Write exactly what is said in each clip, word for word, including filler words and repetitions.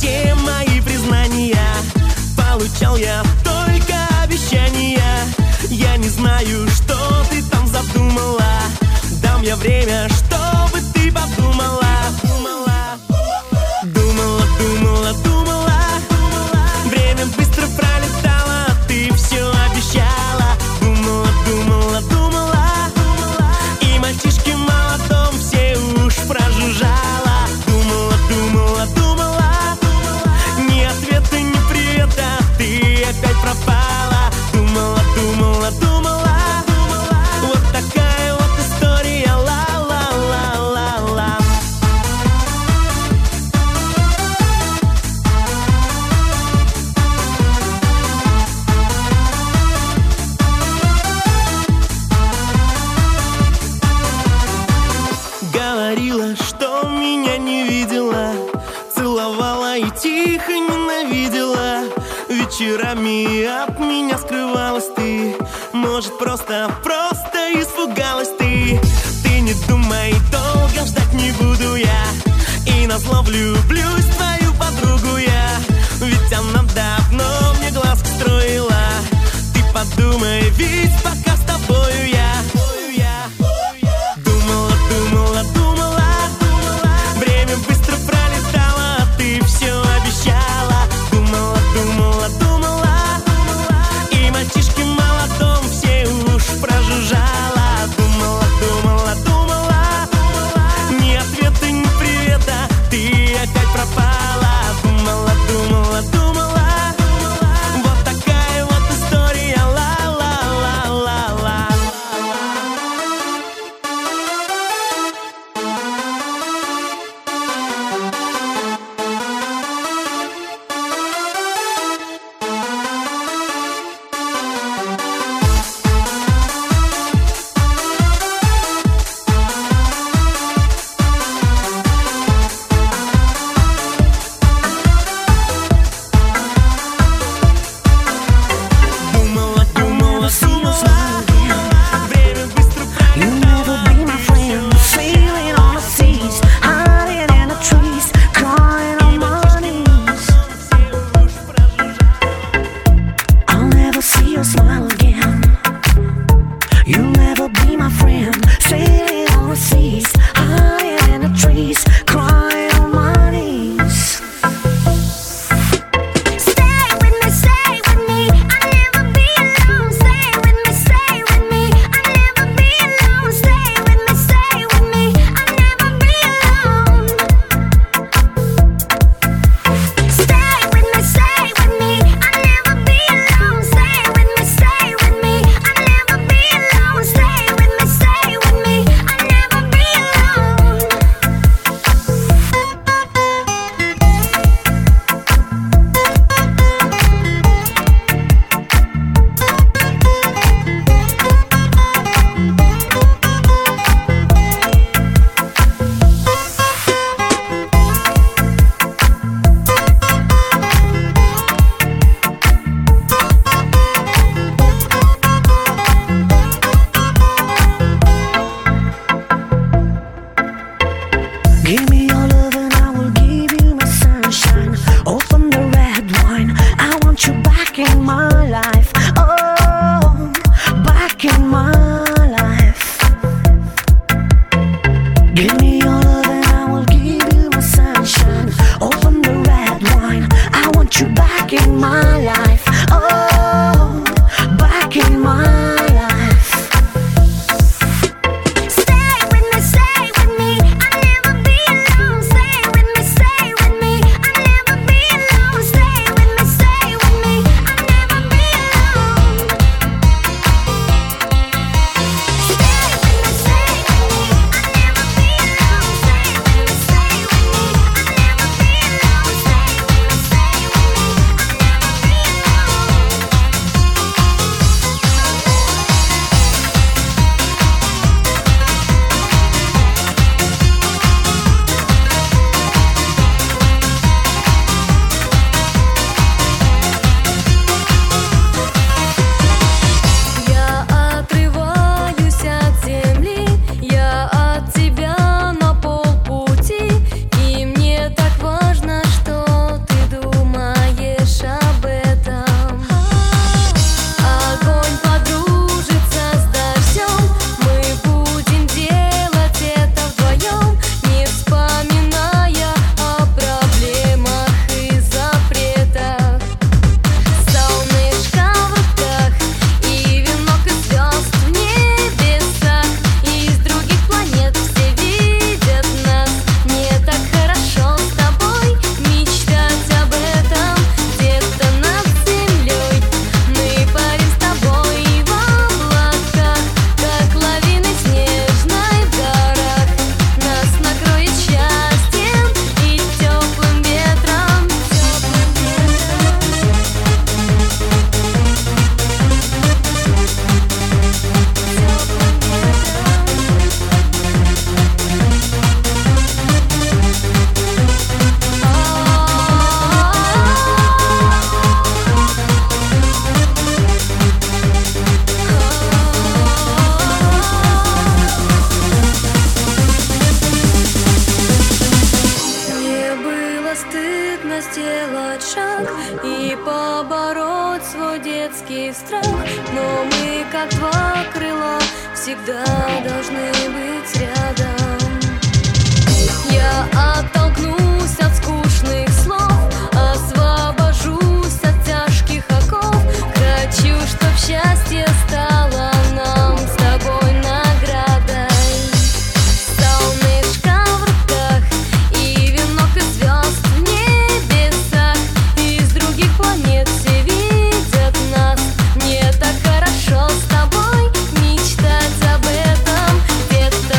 все мои признания. Получал я только обещания. Я не знаю, что ты там задумала. Дам я время, чтобы ты подумала. Думала, думала, думала. Время быстро пролетало, ты все обещала. Думала, думала, думала. И мальчишки в молодом все уж прожужжала. Думала, думала, думала. Ни ответа, ни привета, ты опять пропала. Думала, думала, думала. Вот такая вот история, ла-ла-ла-ла-ла. Говорила, что меня не видела, целовала и тихо ненавидела. Вечерами от меня скрывалась ты. Может, просто, просто испугалась ты. Ты не думай, долго ждать не буду я. И назло влюблюсь в твою подругу я. Ведь она давно мне глазки строила. Ты подумай, ведь пока с тобою я. Думала, думала, думала. Время быстро пролетало, ты все обещала. Думала, думала, думала. И мальчишки в молодом все уж прожужжала. Думала, думала, думала. Ни ответа, ни привета, ты опять пропала. Думала, думала, думала. Вот такая вот история, ла-ла-ла-ла. детский страх, но мы, как два крыла, всегда должны быть рядом. Я оттолкнусь от скучных слов, освобожусь от тяжких оков. Хочу, чтоб счастье стало нам с тобой наградой. Солнышко в руках и венок из звезд в небесах. Из других планет все видят нас. Мне так хорошо с тобой мечтать об этом. Где-то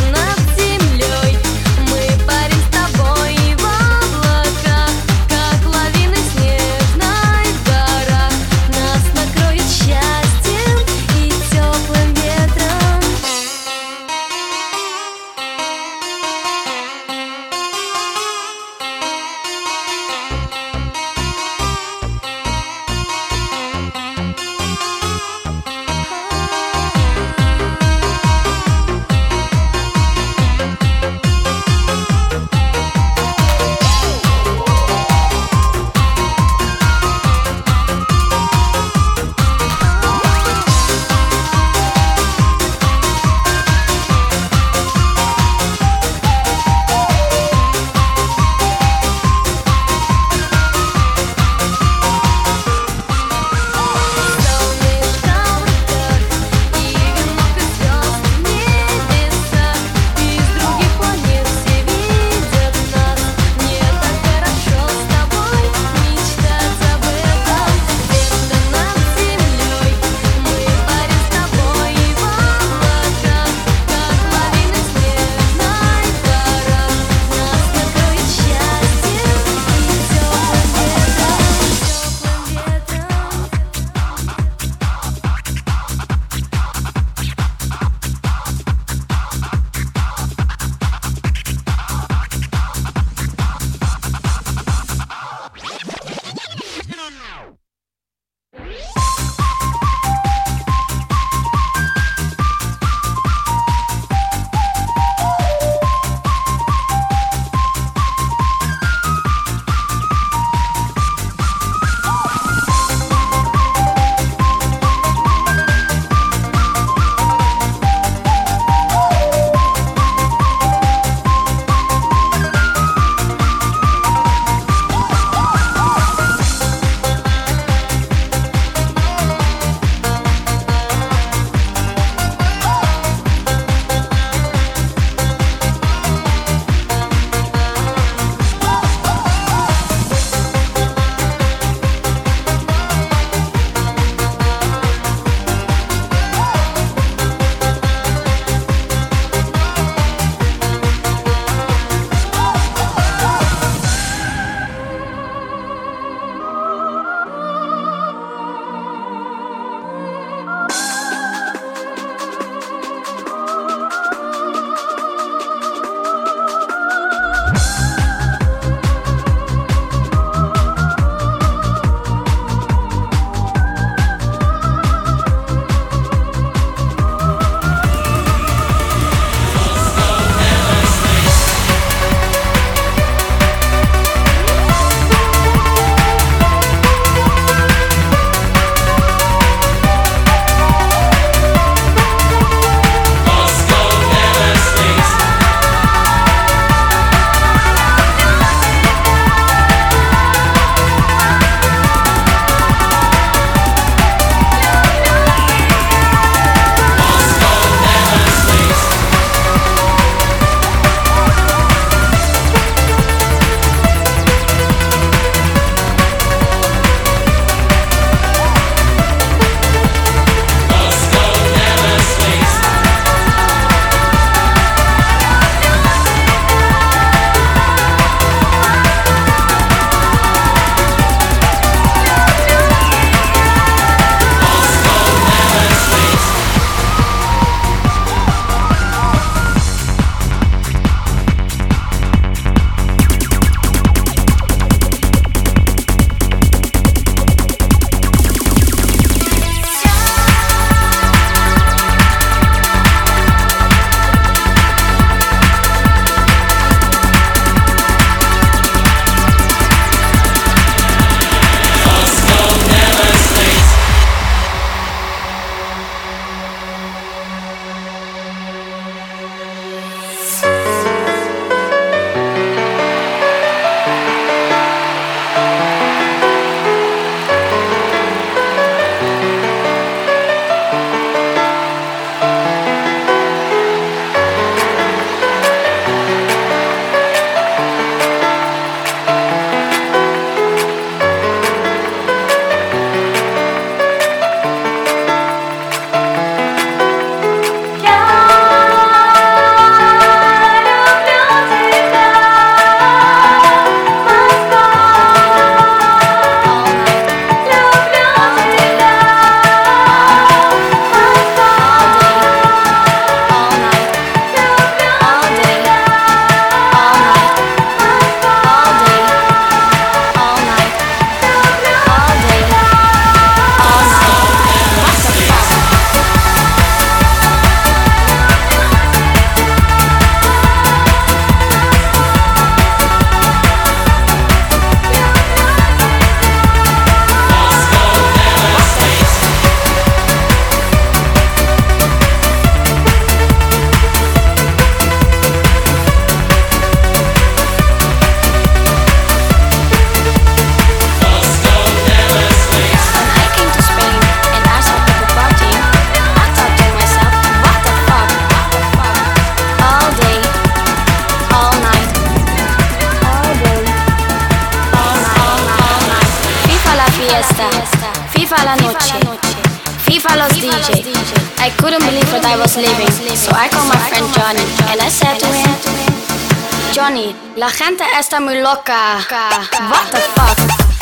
fiesta, FIFA la noche, FIFA los D J. I couldn't believe what I was living, so I called my friend Johnny and I said to him, Johnny, la gente está muy loca. What the fuck?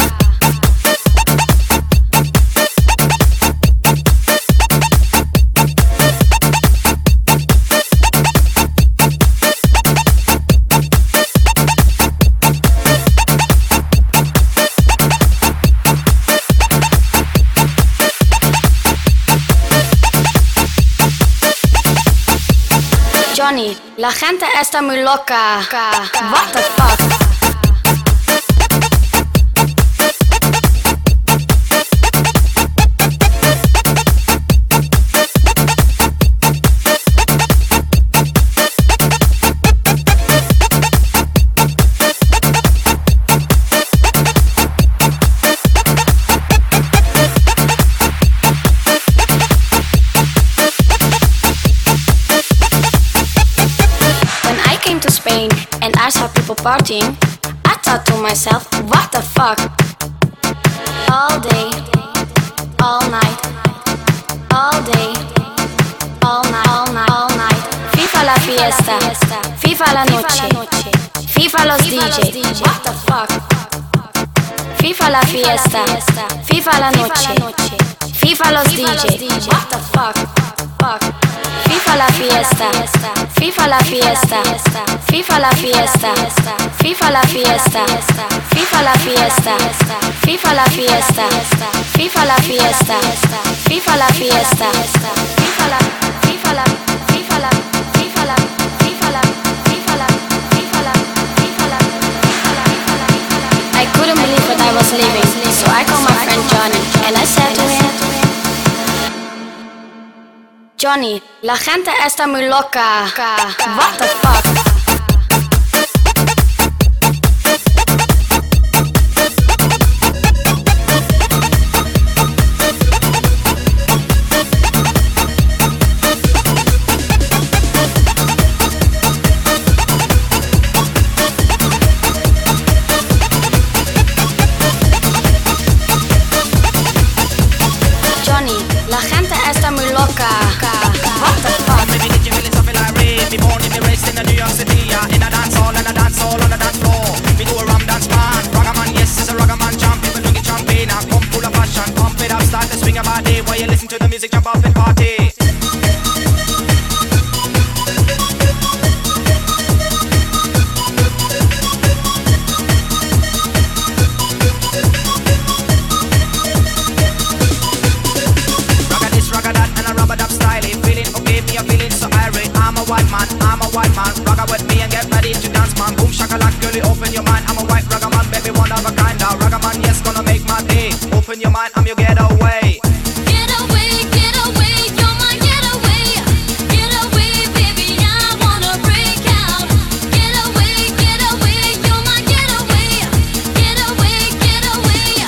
Johnny, la gente está muy loca. What the fuck? And I saw people partying, I thought to myself, what the fuck? All day, all night, all day, all night, all night, all night. FIFA la fiesta, FIFA la noche, FIFA los D J. What the fuck? FIFA la fiesta, FIFA la noche, FIFA los D J. What the fuck? Fuck. FIFA la fiesta, FIFA la fiesta, FIFA la fiesta, FIFA la fiesta, FIFA la fiesta, FIFA la fiesta, FIFA la fiesta, FIFA la fiesta, FIFA la, FIFA la, FIFA la, FIFA la, FIFA la, FIFA la, FIFA la, FIFA la. I couldn't believe what I was living, so I called my friend Johnny and I said to him, Johnny, la gente está muy loca. What the fuck? Johnny, la gente está muy loca. What the fuck? Maybe did you really something like rain? Me born in the race in New York City, yeah. In a dance hall and a dance hall on the dance floor. Me do a rum dance man, ragaman, yes, it's a ragaman jump. People look at champagne and come full of passion. Pump it up, start to swing your body while you listen to the music, jump up and party. White man, I'm a white man. Ragga with me and get ready to dance, man. Boom shakalak, girlie, open your mind. I'm a white ragga man, baby, one of a kind. A ragga man, yes, gonna make my day. Open your mind, I'm your getaway. Get away, get away, you're my getaway. Get away, baby, I wanna break out. Get away, get away, you're my getaway. Get away, get away.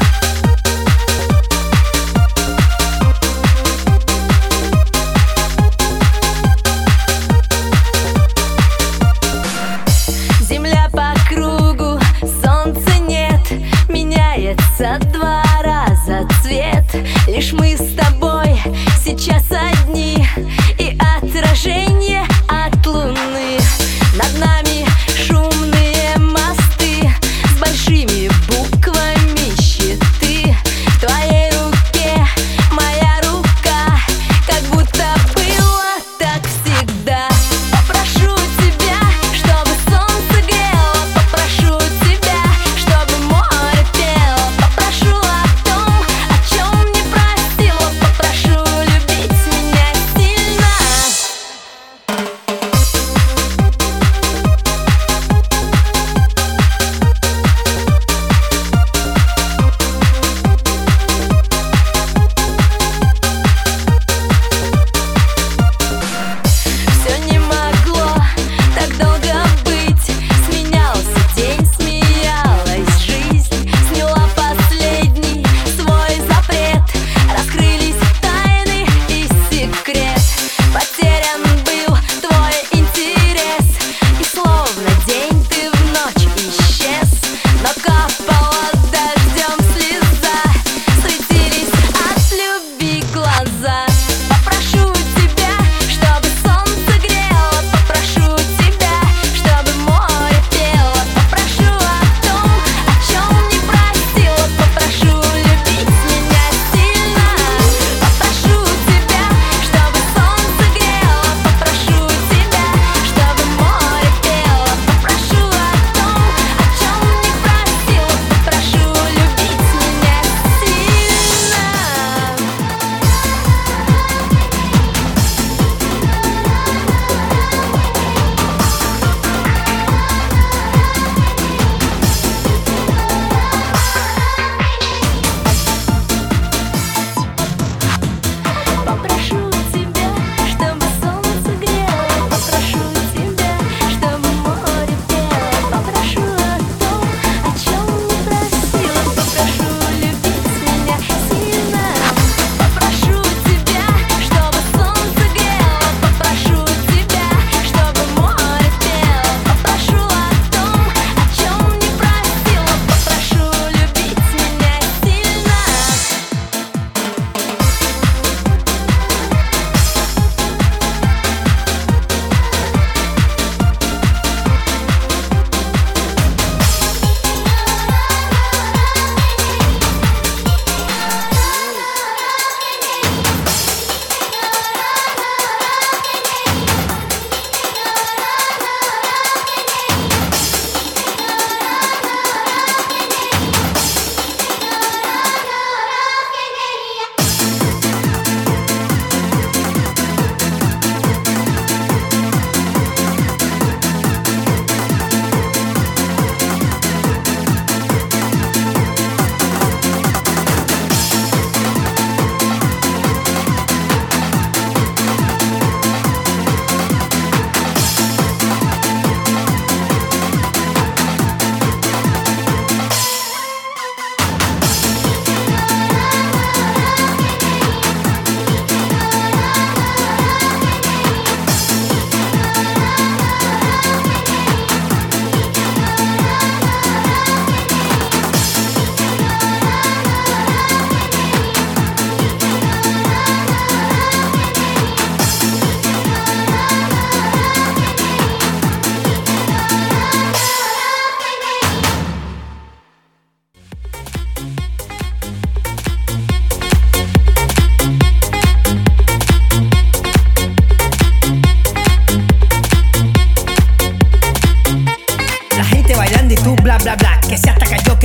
Get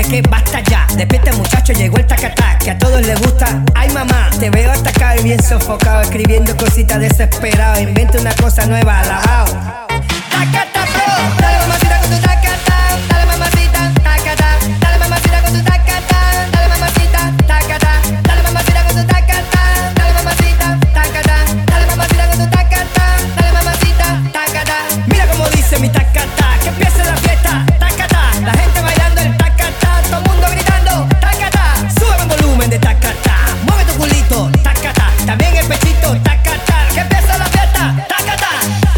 que basta ya. Despierta muchacho, llegó el tacatá, que a todos les gusta. Ay mamá, te veo atacado y bien sofocado, escribiendo cositas desesperado. Inventa una cosa nueva, alabao. Tacatá, bro, dale mamacita con tu tacatá, dale mamacita, tacatá, dale mamacita con tu tacatá, dale mamacita, tacatá, dale mamacita con tu tacatá, dale mamacita, tacatá, dale mamacita con tu tacatá, dale mamacita, tacatá. Mira cómo dice mi tacatá, que empiece la fiesta, tacatá, la gente bailando el tacatá, todo el mundo gritando, tacatá, sube el volumen de tacatá, mueve tu culito, tacatá, también el pechito, tacatá, que empiece la fiesta, tacatá.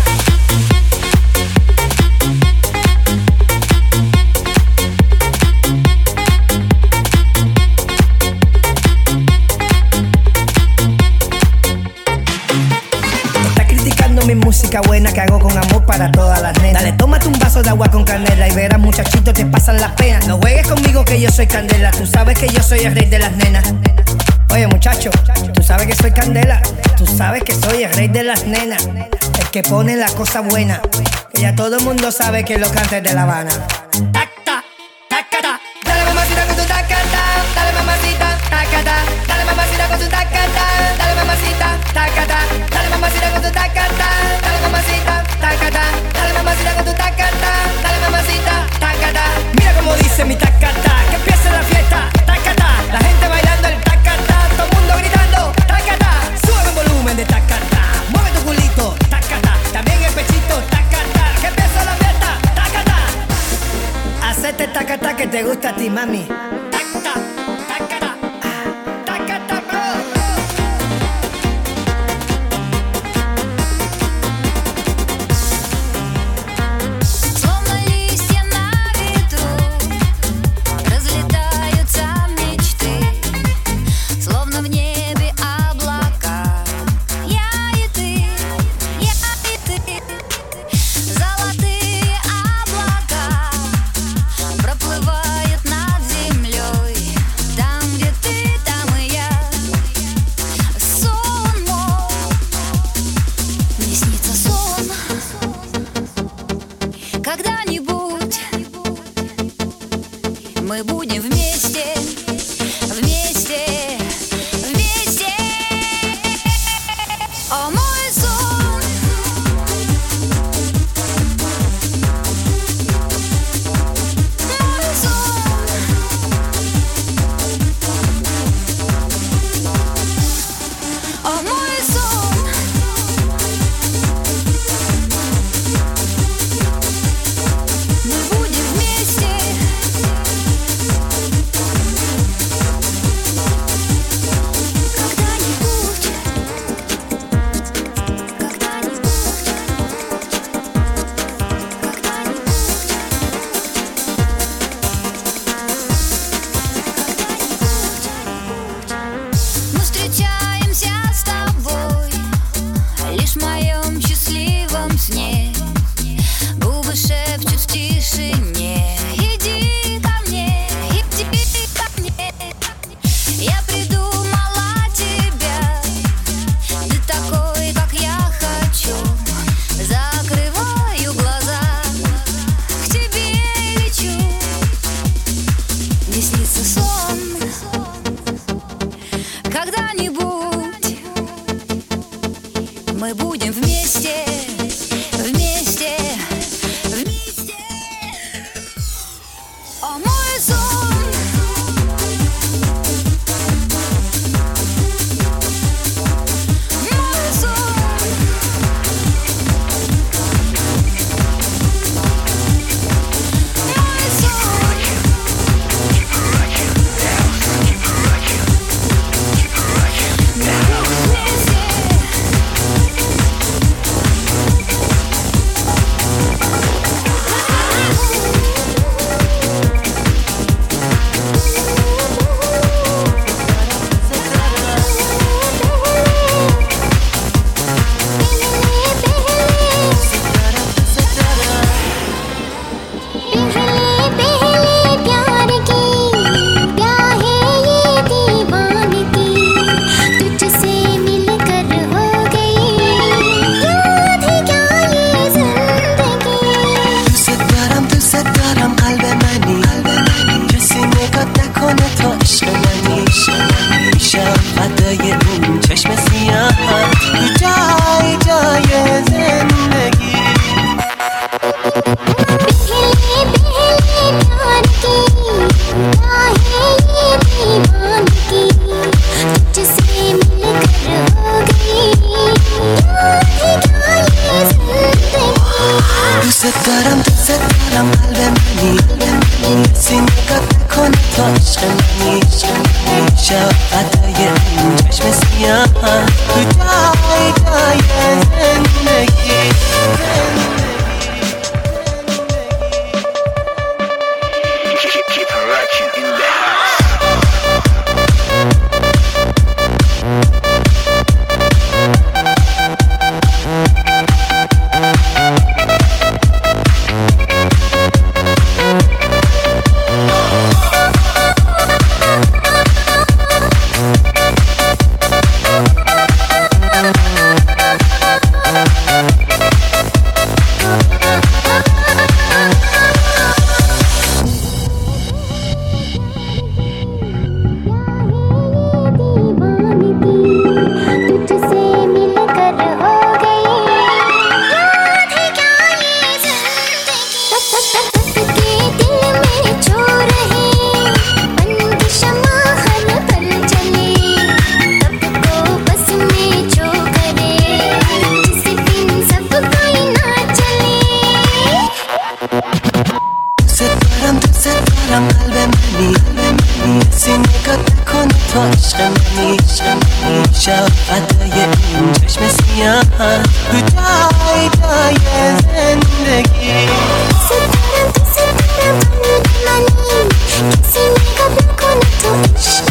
Mi música buena que hago con amor para todas las nenas. Dale, tómate un vaso de agua con canela y verás muchachitos te pasan las penas. No juegues conmigo que yo soy candela, tú sabes que yo soy el rey de las nenas. Oye muchacho, tú sabes que soy candela, tú sabes que soy el rey de las nenas. El que pone la cosa buena, que ya todo el mundo sabe que lo canta de La Habana. Tacta, tacata, dale mamacita con tu tacata, dale mamacita, tacata, dale mamacita con tu tacata, dale mamacita, tacata, dale mamacita con tu tacata, dale mamacita, tacata, dale mamacita con tu tacata, dale mamacita, tacata. Mira cómo dice mi tacata, que empiece la fiesta, tacata, la gente bailando el tacata, todo el mundo gritando, tacata, sube el volumen de tacata, mueve tu culito, tacata, también el pechito, tacata, que empiece la fiesta, tacata. Hacete tacata que te gusta a ti, mami. Tacata, tacata, tacata, bro. Словно листья на ветру разлетаются мечты, словно в небе облака. Я и ты, я и ты, золотые облака проплывают над землей. Там, где ты, там и я. Сон мой, мне снится сон. Когда-нибудь мы будем вместе, вместе, вместе. О, мой сон, мой сон. О, мой сон. Мы будем вместе. Когда-нибудь, когда-нибудь, когда-нибудь. Мы встречаемся с тобой лишь в моем счастливом сне. Губы шепчут в тишине. Иди ко мне, иди ко мне. Я придумала тебя, ты такой, как я хочу. Закрываю глаза, к тебе лечу. Мне снится сон. Когда-нибудь мы будем вместе, вместе, вместе. О, мой сон. Мой сон. Мой сон. शफात ये चश्मे सियाह तू जाए जाए जिंदगी पहले पहले प्यार की राहें ये दीवानगी तुझसे मिलकर हो गई याद है क्या ये जिंदगी तुझसे गरम तुझसे गरम कल्बे मनी सीने का देखो न तो इश्क मनी शफात ये चश्मे सियाह तू जाए जाए जिंदगी Keep her rocking in the house. Shafat ये चश्मे सियाह तू जाए जाए जिंदगी तुझसे तरह तुझसे तरह मनी किसी ने कभी को न तो इश्क